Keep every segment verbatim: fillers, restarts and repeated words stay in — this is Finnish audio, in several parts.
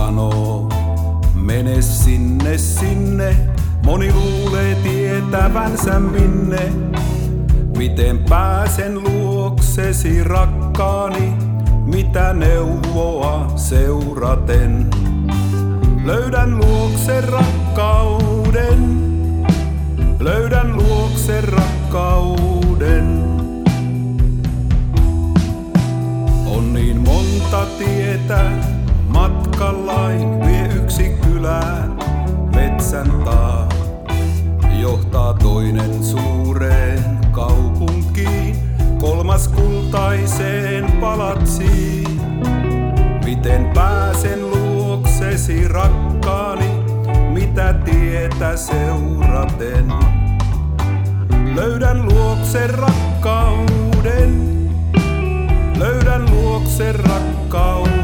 sanoo, mene sinne, sinne. Moni luulee tietävänsä minne. Miten pääsen luoksesi rakkaani, mitä neuvoa seuraten? Löydän luokse rakkauden, löydän luokse rakkauden. On niin monta tietä matkallain, vie yksi kylään metsän taa. Johtaa toinen suureen kaupunkiin, kolmas kultaiseen palatsiin. Miten pääsen luoksesi rakkaani, mitä tietä seuraten? Löydän luokse rakkauden, löydän luokse rakkauden.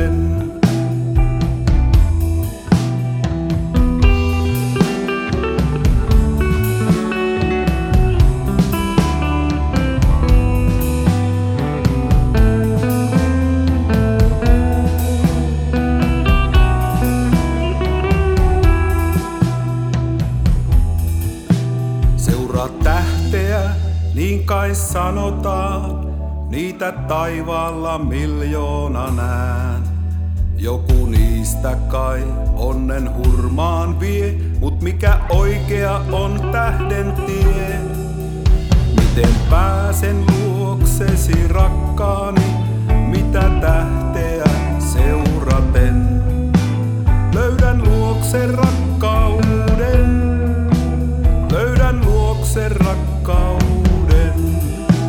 Seuraa tähteä, niin kai sanotaan, niitä taivaalla miljoona näen. Joku niistä kai onnen hurmaan vie, mut mikä oikea on tähden tie? Miten pääsen luoksesi rakkaani, mitä tähteä seuraten? Löydän luokse rakkauden, löydän luokse rakkauden.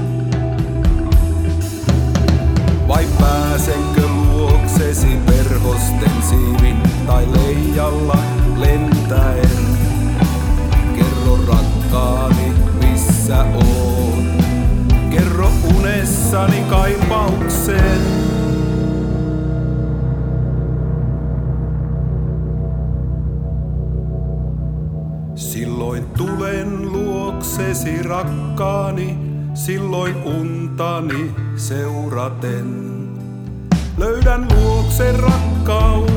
Vai pääsenkö luoksesi perhosten siivin tai leijalla lentäen? Kerro rakkaani, missä oon, kerro unessani kaipauksen. Silloin tulen luoksesi rakkaani, silloin untani seuraten. Löydän luokse rakkauden.